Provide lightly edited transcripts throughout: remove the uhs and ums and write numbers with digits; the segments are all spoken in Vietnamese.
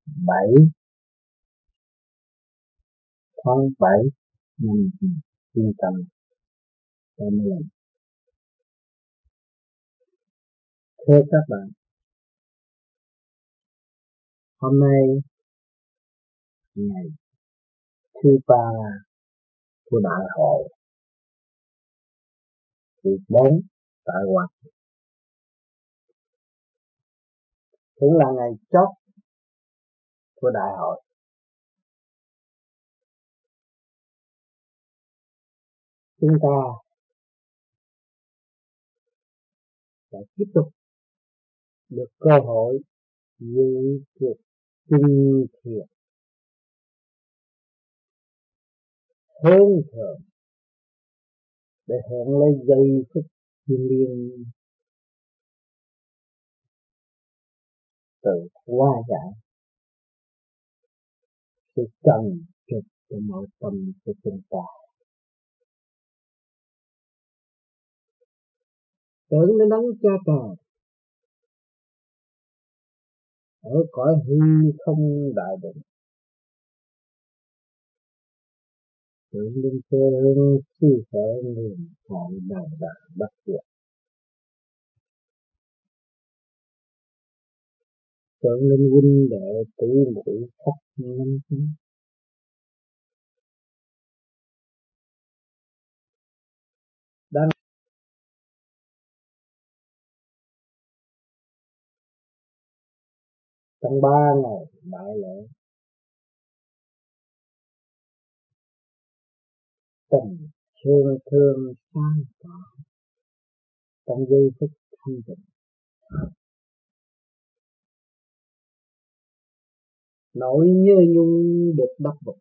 7 tháng 7 năm 1985. Thưa các bạn, hôm nay ngày thứ ba của đại hội thứ 4 tại Hoa Kỳ, cũng là ngày chót của đại hội. Chúng ta sẽ tiếp tục được cơ hội dự cuộc tinh thiện hơn thường để hưởng lấy giây phút thiêng liêng từ hóa giải sự trần trịch của nội tâm của chúng ta. Tưởng đến đấng cha trời ở cõi hư không đại định, tưởng đến cơn sư hệ niềm hại đàn đàn bất diệt, tưởng đến huynh đệ tỷ muội khắp năm tháng. Đang trong 3 ngày đại lễ, tình thương thương sang tỏ trong giây phút thanh tịnh, nỗi nhớ nhung được đắp bụng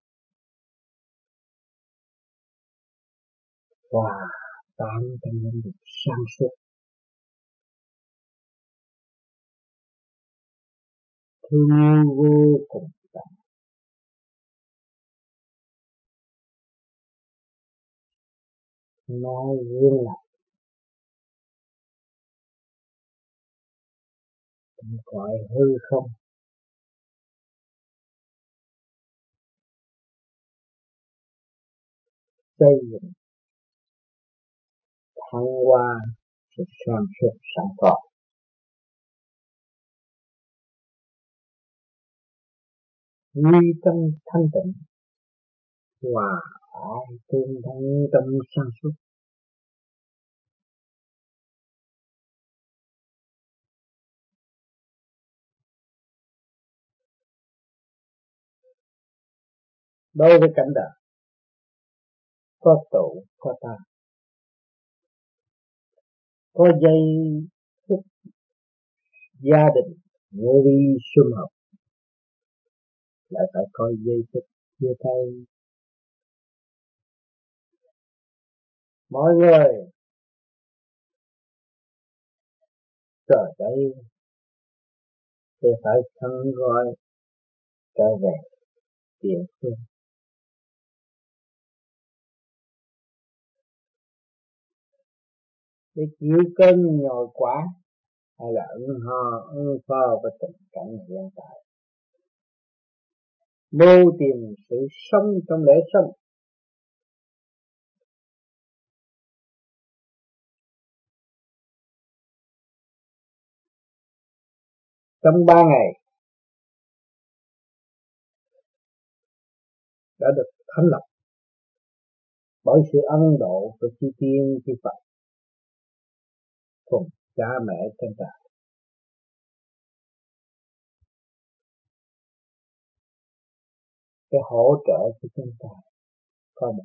và tan trong những được sáng suốt. Thương yêu vô cùng tận, nói gương lại trong cõi hư không. Xây dựng thăng hoa sự sáng suốt sẵn có, nguy trong thanh tịnh và ai tương thân trong sáng suốt. Đối với cảnh đời có tụ có ta, có giây phút gia đình vô vi sum họp, lại phải có giây phút chia tay. Mọi người giờ đây thì phải thân gọi trở về địa phương để chịu cơn nhồi quả hay là ứng phó với tình cảnh hiện tại, mưu tìm sự sống trong lễ sống. Trong 3 ngày đã được thành lập bởi sự ân độ của chư tiên chư Phật cùng cha mẹ trên trời, cái hỗ trợ của chúng ta có một